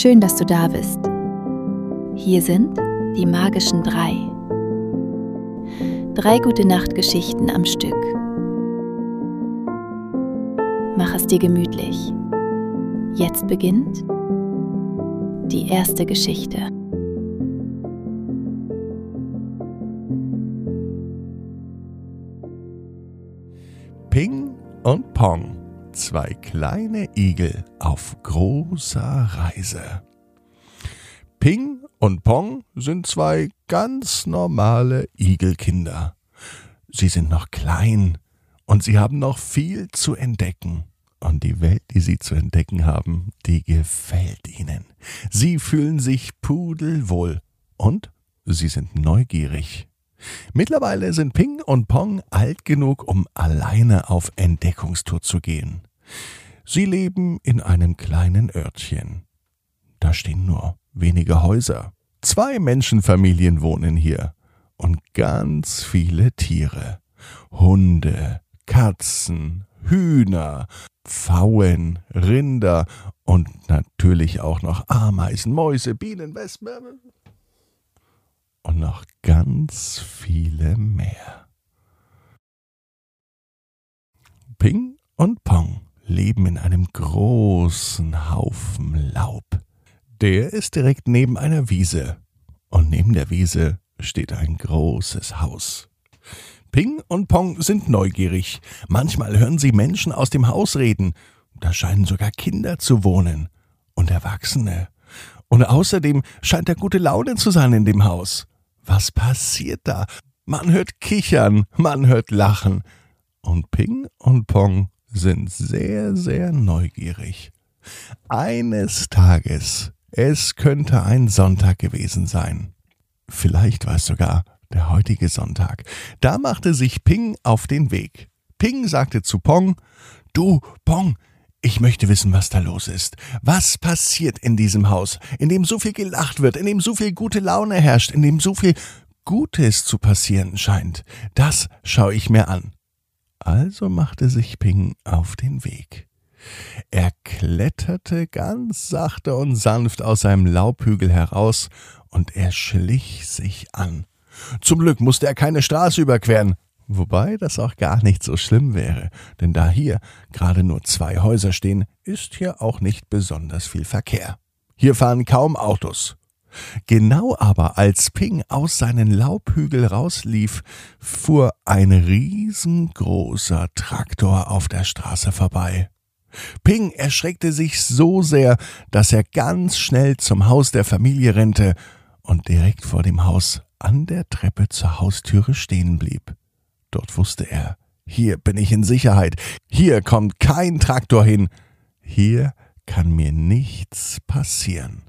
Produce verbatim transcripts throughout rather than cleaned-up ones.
Schön, dass du da bist. Hier sind die magischen drei. Drei Gute-Nacht-Geschichten am Stück. Mach es dir gemütlich. Jetzt beginnt die erste Geschichte. Ping und Pong, zwei kleine Igel auf großer Reise. Ping und Pong sind zwei ganz normale Igelkinder. Sie sind noch klein und sie haben noch viel zu entdecken. Und die Welt, die sie zu entdecken haben, die gefällt ihnen. Sie fühlen sich pudelwohl und sie sind neugierig. Mittlerweile sind Ping und Pong alt genug, um alleine auf Entdeckungstour zu gehen. Sie leben in einem kleinen Örtchen. Da stehen nur wenige Häuser. Zwei Menschenfamilien wohnen hier und ganz viele Tiere. Hunde, Katzen, Hühner, Pfauen, Rinder und natürlich auch noch Ameisen, Mäuse, Bienen, Wespen und noch ganz viele mehr. Ping und Pong leben in einem großen Haufen Laub. Der ist direkt neben einer Wiese und neben der Wiese steht ein großes Haus. Ping und Pong sind neugierig. Manchmal hören sie Menschen aus dem Haus reden. Da scheinen sogar Kinder zu wohnen und Erwachsene. Und außerdem scheint da gute Laune zu sein in dem Haus. Was passiert da? Man hört Kichern, man hört Lachen. Und Ping und Pong sind sehr, sehr neugierig. Eines Tages, es könnte ein Sonntag gewesen sein. Vielleicht war es sogar der heutige Sonntag. Da machte sich Ping auf den Weg. Ping sagte zu Pong: Du, Pong, ich möchte wissen, was da los ist. Was passiert in diesem Haus, in dem so viel gelacht wird, in dem so viel gute Laune herrscht, in dem so viel Gutes zu passieren scheint? Das schaue ich mir an. Also machte sich Ping auf den Weg. Er kletterte ganz sachte und sanft aus seinem Laubhügel heraus und er schlich sich an. Zum Glück musste er keine Straße überqueren, wobei das auch gar nicht so schlimm wäre, denn da hier gerade nur zwei Häuser stehen, ist hier auch nicht besonders viel Verkehr. Hier fahren kaum Autos. Genau aber, als Ping aus seinen Laubhügel rauslief, fuhr ein riesengroßer Traktor auf der Straße vorbei. Ping erschreckte sich so sehr, dass er ganz schnell zum Haus der Familie rannte und direkt vor dem Haus an der Treppe zur Haustüre stehen blieb. Dort wusste er, hier bin ich in Sicherheit, hier kommt kein Traktor hin, hier kann mir nichts passieren.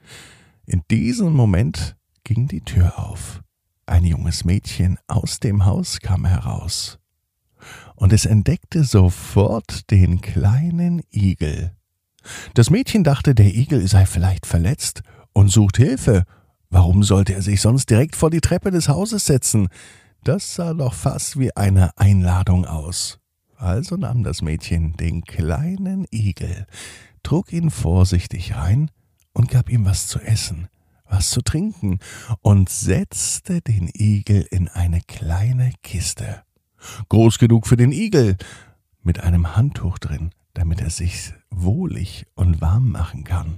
In diesem Moment ging die Tür auf. Ein junges Mädchen aus dem Haus kam heraus. Und es entdeckte sofort den kleinen Igel. Das Mädchen dachte, der Igel sei vielleicht verletzt und sucht Hilfe. Warum sollte er sich sonst direkt vor die Treppe des Hauses setzen? Das sah doch fast wie eine Einladung aus. Also nahm das Mädchen den kleinen Igel, trug ihn vorsichtig rein und gab ihm was zu essen, was zu trinken und setzte den Igel in eine kleine Kiste. Groß genug für den Igel, mit einem Handtuch drin, damit er sich wohlig und warm machen kann.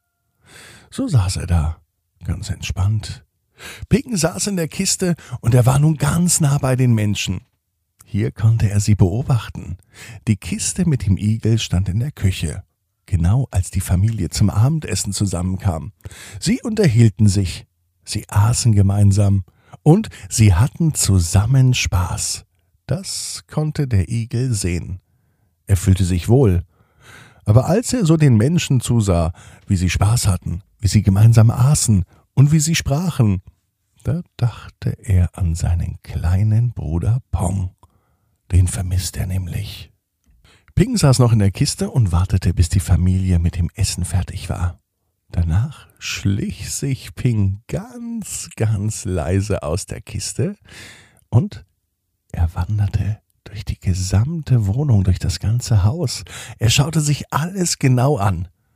So saß er da, ganz entspannt. Ping saß in der Kiste und er war nun ganz nah bei den Menschen. Hier konnte er sie beobachten. Die Kiste mit dem Igel stand in der Küche, genau als die Familie zum Abendessen zusammenkam. Sie unterhielten sich, sie aßen gemeinsam und sie hatten zusammen Spaß. Das konnte der Igel sehen. Er fühlte sich wohl. Aber als er so den Menschen zusah, wie sie Spaß hatten, wie sie gemeinsam aßen und wie sie sprachen, da dachte er an seinen kleinen Bruder Pong. Den vermisst er nämlich. Ping saß noch in der Kiste und wartete, bis die Familie mit dem Essen fertig war. Danach schlich sich Ping ganz, ganz leise aus der Kiste und er wanderte durch die gesamte Wohnung, durch das ganze Haus. Er schaute sich alles genau an.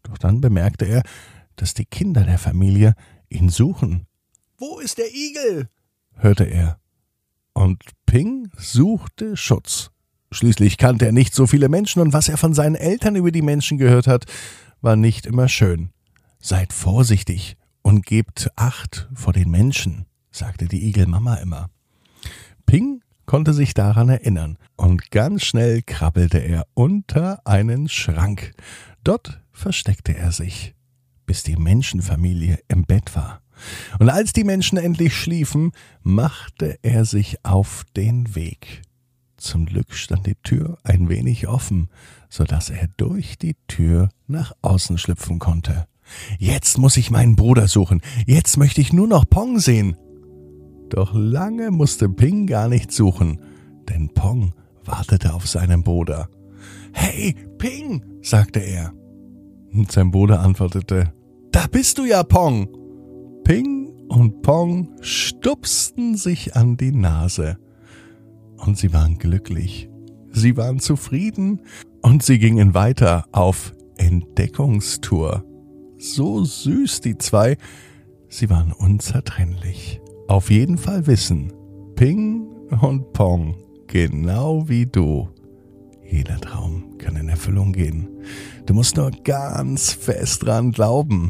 Doch dann bemerkte er, dass die Kinder der Familie ihn suchen. »Wo ist der Igel?« hörte er. Und Ping suchte Schutz. Schließlich kannte er nicht so viele Menschen, und was er von seinen Eltern über die Menschen gehört hat, war nicht immer schön. »Seid vorsichtig und gebt Acht vor den Menschen«, sagte die Igelmama immer. Ping konnte sich daran erinnern, und ganz schnell krabbelte er unter einen Schrank. Dort versteckte er sich, bis die Menschenfamilie im Bett war. Und als die Menschen endlich schliefen, machte er sich auf den Weg. Zum Glück stand die Tür ein wenig offen, so dass er durch die Tür nach außen schlüpfen konnte. »Jetzt muss ich meinen Bruder suchen. Jetzt möchte ich nur noch Pong sehen.« Doch lange musste Ping gar nicht suchen, denn Pong wartete auf seinen Bruder. »Hey, Ping«, sagte er. Und sein Bruder antwortete, »Da bist du ja, Pong.« Ping und Pong stupsten sich an die Nase. Und sie waren glücklich, sie waren zufrieden und sie gingen weiter auf Entdeckungstour. So süß die zwei, sie waren unzertrennlich. Auf jeden Fall wissen Ping und Pong, genau wie du, jeder Traum kann in Erfüllung gehen. Du musst nur ganz fest dran glauben.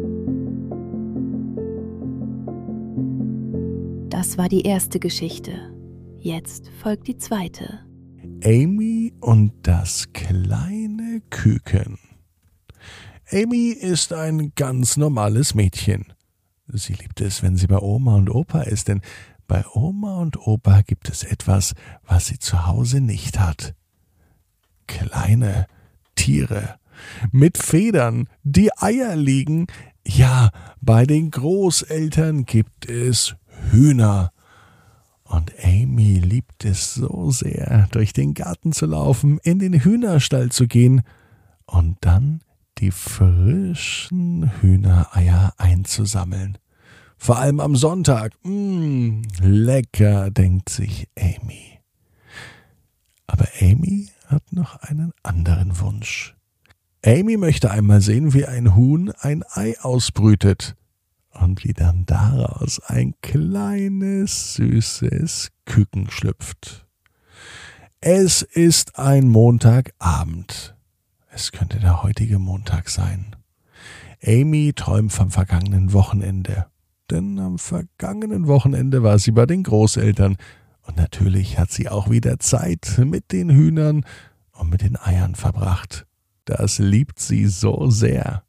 Das war die erste Geschichte. Jetzt folgt die zweite. Amy und das kleine Küken. Amy ist ein ganz normales Mädchen. Sie liebt es, wenn sie bei Oma und Opa ist, denn bei Oma und Opa gibt es etwas, was sie zu Hause nicht hat. Kleine Tiere mit Federn, die Eier legen. Ja, bei den Großeltern gibt es Hühner. Und Amy liebt es so sehr, durch den Garten zu laufen, in den Hühnerstall zu gehen und dann die frischen Hühnereier einzusammeln. Vor allem am Sonntag. Mmm, lecker, denkt sich Amy. Aber Amy hat noch einen anderen Wunsch. Amy möchte einmal sehen, wie ein Huhn ein Ei ausbrütet und wie dann daraus ein kleines, süßes Küken schlüpft. Es ist ein Montagabend. Es könnte der heutige Montag sein. Amy träumt vom vergangenen Wochenende. Denn am vergangenen Wochenende war sie bei den Großeltern. Und natürlich hat sie auch wieder Zeit mit den Hühnern und mit den Eiern verbracht. Das liebt sie so sehr.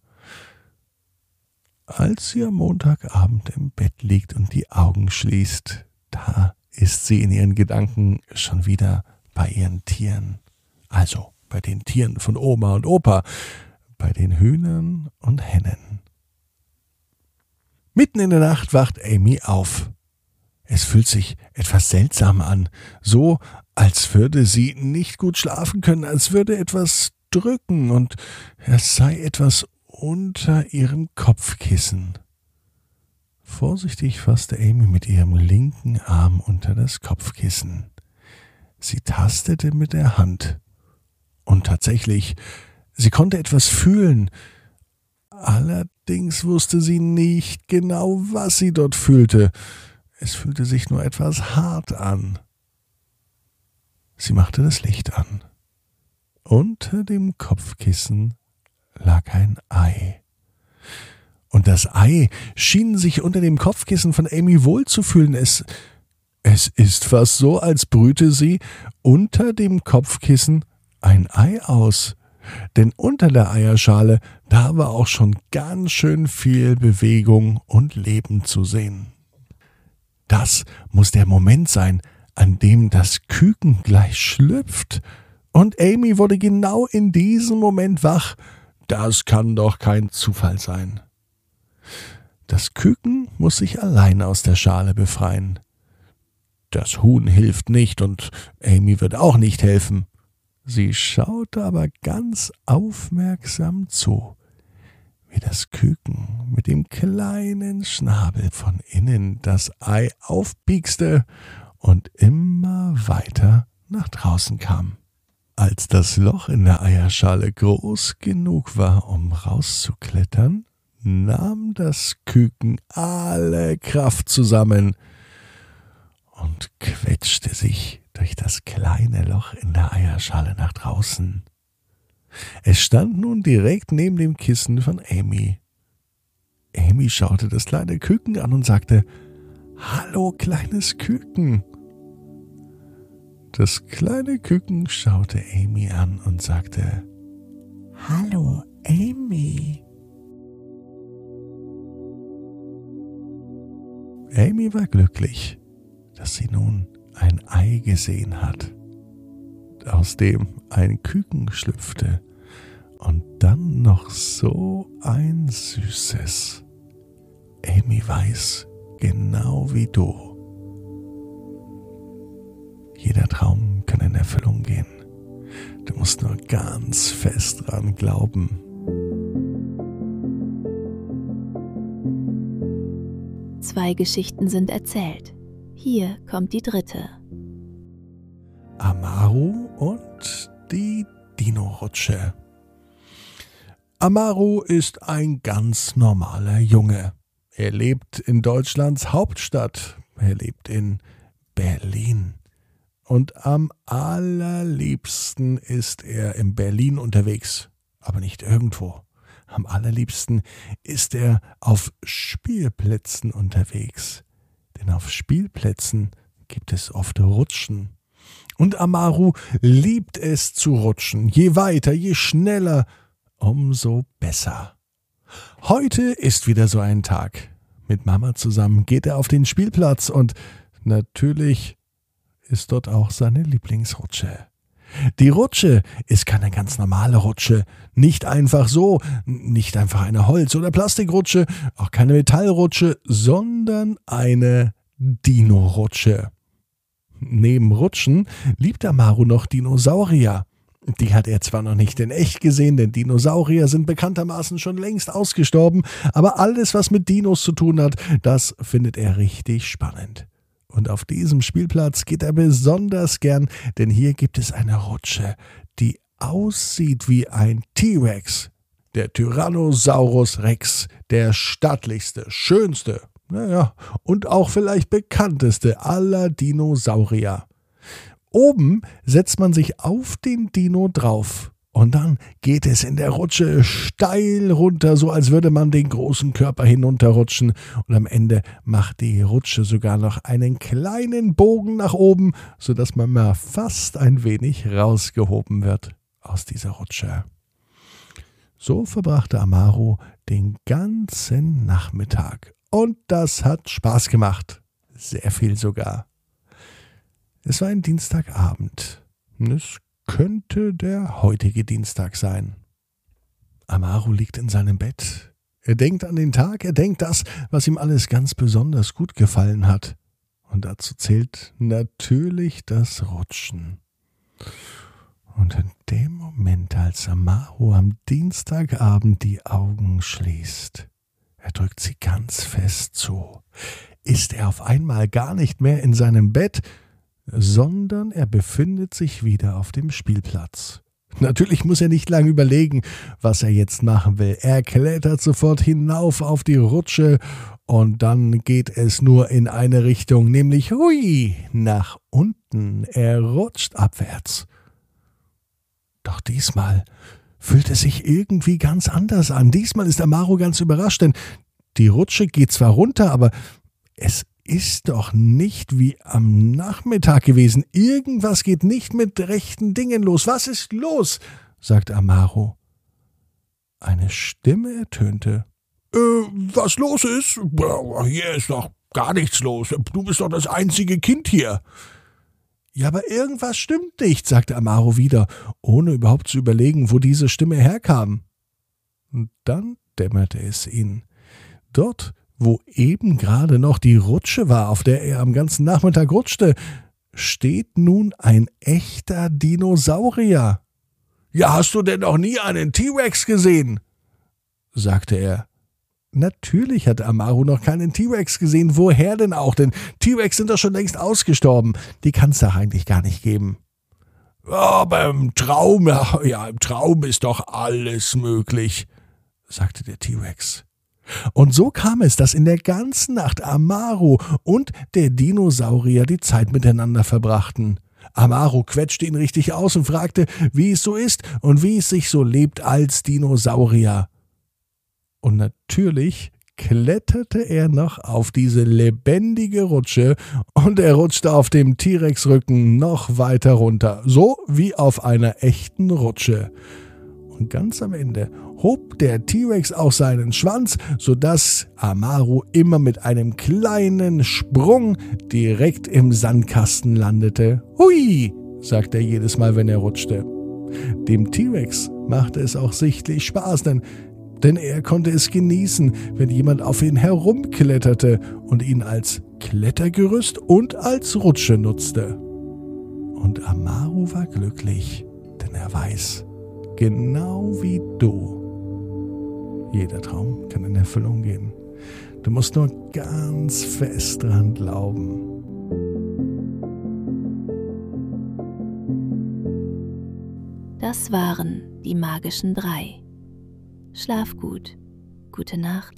Als sie am Montagabend im Bett liegt und die Augen schließt, da ist sie in ihren Gedanken schon wieder bei ihren Tieren. Also bei den Tieren von Oma und Opa, bei den Hühnern und Hennen. Mitten in der Nacht wacht Amy auf. Es fühlt sich etwas seltsam an, so als würde sie nicht gut schlafen können, als würde etwas drücken und es sei etwas unter ihrem Kopfkissen. Vorsichtig fasste Amy mit ihrem linken Arm unter das Kopfkissen. Sie tastete mit der Hand. Und tatsächlich, sie konnte etwas fühlen. Allerdings wusste sie nicht genau, was sie dort fühlte. Es fühlte sich nur etwas hart an. Sie machte das Licht an. Unter dem Kopfkissen lag ein Ei. Und das Ei schien sich unter dem Kopfkissen von Amy wohlzufühlen. Es, es ist fast so, als brüte sie unter dem Kopfkissen ein Ei aus. Denn unter der Eierschale, da war auch schon ganz schön viel Bewegung und Leben zu sehen. Das muss der Moment sein, an dem das Küken gleich schlüpft. Und Amy wurde genau in diesem Moment wach. Das kann doch kein Zufall sein. Das Küken muss sich allein aus der Schale befreien. Das Huhn hilft nicht und Amy wird auch nicht helfen. Sie schaute aber ganz aufmerksam zu, wie das Küken mit dem kleinen Schnabel von innen das Ei aufpiekste und immer weiter nach draußen kam. Als das Loch in der Eierschale groß genug war, um rauszuklettern, nahm das Küken alle Kraft zusammen und quetschte sich durch das kleine Loch in der Eierschale nach draußen. Es stand nun direkt neben dem Kissen von Amy. Amy schaute das kleine Küken an und sagte: »Hallo, kleines Küken.« Das kleine Küken schaute Amy an und sagte: »Hallo, Amy.« Amy war glücklich, dass sie nun ein Ei gesehen hat, aus dem ein Küken schlüpfte und dann noch so ein süßes. Amy weiß, genau wie du, jeder Traum kann in Erfüllung gehen. Du musst nur ganz fest dran glauben. Zwei Geschichten sind erzählt. Hier kommt die dritte. Amaru und die Dino-Rutsche. Amaru ist ein ganz normaler Junge. Er lebt in Deutschlands Hauptstadt. Er lebt in Berlin. Und am allerliebsten ist er in Berlin unterwegs. Aber nicht irgendwo. Am allerliebsten ist er auf Spielplätzen unterwegs. Denn auf Spielplätzen gibt es oft Rutschen. Und Amaru liebt es zu rutschen. Je weiter, je schneller, umso besser. Heute ist wieder so ein Tag. Mit Mama zusammen geht er auf den Spielplatz und natürlich ist dort auch seine Lieblingsrutsche. Die Rutsche ist keine ganz normale Rutsche, nicht einfach so, nicht einfach eine Holz- oder Plastikrutsche, auch keine Metallrutsche, sondern eine Dino-Rutsche. Neben Rutschen liebt Amaru noch Dinosaurier. Die hat er zwar noch nicht in echt gesehen, denn Dinosaurier sind bekanntermaßen schon längst ausgestorben, aber alles, was mit Dinos zu tun hat, das findet er richtig spannend. Und auf diesem Spielplatz geht er besonders gern, denn hier gibt es eine Rutsche, die aussieht wie ein T-Rex. Der Tyrannosaurus Rex, der stattlichste, schönste, naja, und auch vielleicht bekannteste aller Dinosaurier. Oben setzt man sich auf den Dino drauf. Und dann geht es in der Rutsche steil runter, so als würde man den großen Körper hinunterrutschen. Und am Ende macht die Rutsche sogar noch einen kleinen Bogen nach oben, sodass man mal fast ein wenig rausgehoben wird aus dieser Rutsche. So verbrachte Amaru den ganzen Nachmittag. Und das hat Spaß gemacht. Sehr viel sogar. Es war ein Dienstagabend. Es könnte der heutige Dienstag sein. Amaru liegt in seinem Bett. Er denkt an den Tag, er denkt das, was ihm alles ganz besonders gut gefallen hat. Und dazu zählt natürlich das Rutschen. Und in dem Moment, als Amaru am Dienstagabend die Augen schließt, er drückt sie ganz fest zu, ist er auf einmal gar nicht mehr in seinem Bett, sondern er befindet sich wieder auf dem Spielplatz. Natürlich muss er nicht lange überlegen, was er jetzt machen will. Er klettert sofort hinauf auf die Rutsche und dann geht es nur in eine Richtung, nämlich hui, nach unten. Er rutscht abwärts. Doch diesmal fühlt es sich irgendwie ganz anders an. Diesmal ist Amaru ganz überrascht, denn die Rutsche geht zwar runter, aber es ist doch nicht wie am Nachmittag gewesen. Irgendwas geht nicht mit rechten Dingen los. Was ist los? Sagte Amaru. Eine Stimme ertönte. Äh, was los ist? Hier ist doch gar nichts los. Du bist doch das einzige Kind hier. Ja, aber irgendwas stimmt nicht, sagte Amaru wieder, ohne überhaupt zu überlegen, wo diese Stimme herkam. Und dann dämmerte es ihn. Dort, wo eben gerade noch die Rutsche war, auf der er am ganzen Nachmittag rutschte, steht nun ein echter Dinosaurier. »Ja, hast du denn noch nie einen T-Rex gesehen?« sagte er. Natürlich hatte Amaru noch keinen T-Rex gesehen. Woher denn auch? Denn T-Rex sind doch schon längst ausgestorben. Die kann es doch eigentlich gar nicht geben. Aber im Traum, ja, im Traum ist doch alles möglich, sagte der T-Rex. Und so kam es, dass in der ganzen Nacht Amaru und der Dinosaurier die Zeit miteinander verbrachten. Amaru quetschte ihn richtig aus und fragte, wie es so ist und wie es sich so lebt als Dinosaurier. Und natürlich kletterte er noch auf diese lebendige Rutsche und er rutschte auf dem T-Rex-Rücken noch weiter runter, so wie auf einer echten Rutsche. Und ganz am Ende hob der T-Rex auch seinen Schwanz, sodass Amaru immer mit einem kleinen Sprung direkt im Sandkasten landete. Hui, sagte er jedes Mal, wenn er rutschte. Dem T-Rex machte es auch sichtlich Spaß, denn, denn er konnte es genießen, wenn jemand auf ihn herumkletterte und ihn als Klettergerüst und als Rutsche nutzte. Und Amaru war glücklich, denn er weiß, genau wie du, jeder Traum kann in Erfüllung gehen. Du musst nur ganz fest dran glauben. Das waren die magischen drei. Schlaf gut. Gute Nacht.